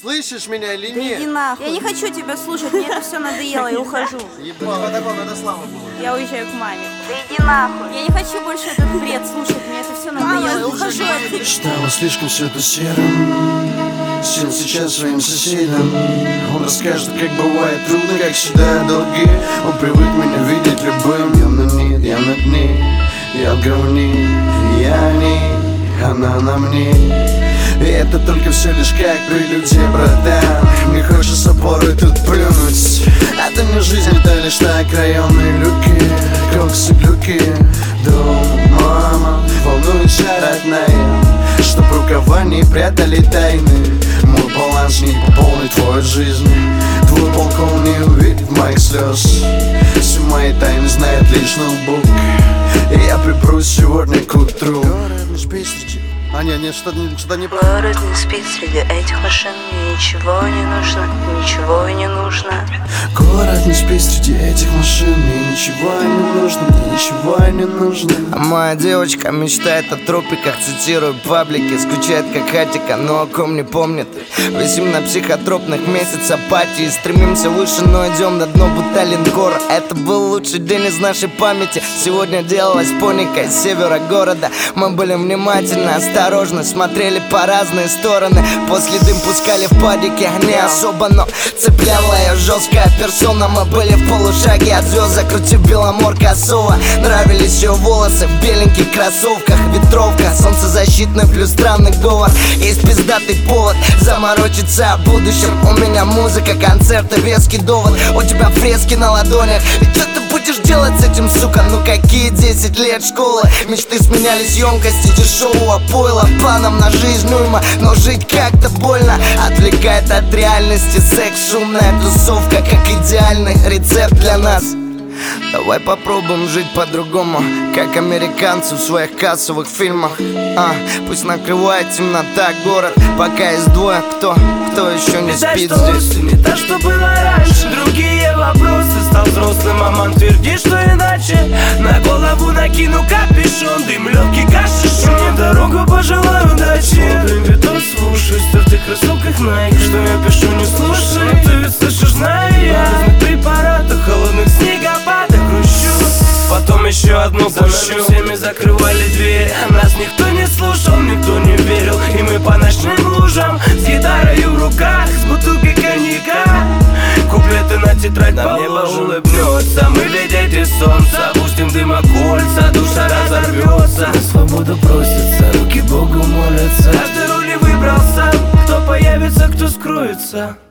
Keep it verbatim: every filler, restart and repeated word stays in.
слышишь меня или Да нет? иди нахуй. Я не хочу тебя слушать, мне это все надоело, я ухожу. Ебало, надо слава было. Я уезжаю к маме. Да иди нахуй. Я не хочу больше этот бред слушать, мне это все надоело, я ухожу отсюда. Стало слишком все это серым. Сел сейчас своим соседям. Он расскажет, как бывает трудно, как всегда долги. Он привык меня видеть любым. Я на нет, я над ней. Я в говне, я не, она на мне. И это только все лишь как прелюдия, братан. Мне хочется порой тут плюнуть. Это не жизнь, это лишь так районные люки. Коксы, глюки, дом, мама. Волнуется родная, чтоб рукава не прятали тайны. Мой баланс не пополнит твою жизнь. Твой балкон не увидит моих слез. Все мои тайны знает лишь ноутбук. И я припрусь сегодня к утру. А не, не, что-то не, что не Город не спит среди этих машин. Мне ничего не нужно, ничего не нужно. Город не спит среди этих машин. Мне ничего не нужно, мне ничего не нужно. А моя девочка мечтает о тропиках. Цитирую паблики, скучает как хатика, но о ком не помнит. Висим на психотропных, месяц апатии. Стремимся выше, но идем на дно, будто линкор. Это был лучший день из нашей памяти. Сегодня делалась поника из севера города. Мы были внимательны, осторожно, смотрели по разные стороны. После дым пускали в падике, не особо, но цепляла ее жесткая персона. Мы были в полушаге от звезд, закрутив Беломор косого. Нравились ее волосы в беленьких кроссовках. Ветровка, солнцезащитный плюс странный говор. Есть пиздатый повод заморочиться о будущем. У меня музыка, концерты, веский довод. У тебя фрески на ладонях. И что ты будешь делать с этим, сука? Ну какие десять лет школы? Мечты сменялись емкости дешевого пойла. Планом на жизнь уйма, но жить как-то больно. Отвлекает от реальности секс, шумная тусовка, как идеальный рецепт для нас. Давай попробуем жить по-другому, как американцы в своих кассовых фильмах. А, пусть накрывает темнота город, пока есть двое, кто, кто еще не спит здесь. Не то, что было раньше, другие вопросы. Стал взрослым, маман твердит, что иначе. На голову накину капюшон, дым легкий кашишь. Мне дорогу пожелаю удачи. Блин, биток слушай, в стертых кроссовках Nike. Что я пишу, не слушай, ты ведь слышишь, знаю я. В разных препаратах, холодных снегопадах грущу. Потом еще одну пущу. Всеми закрывали двери, нас никто не слушал, никто не верил. И мы по ночным лужам с гитарой в руках, с бутылкой коньяка. Куплеты на тетрадь, на небо улыбнется. Мы ведь дети солнца, пустим дыма кольца, душа разорвется. На свободу просится, руки Богу молятся. Каждый роли выбрал сам, кто появится, кто скроется.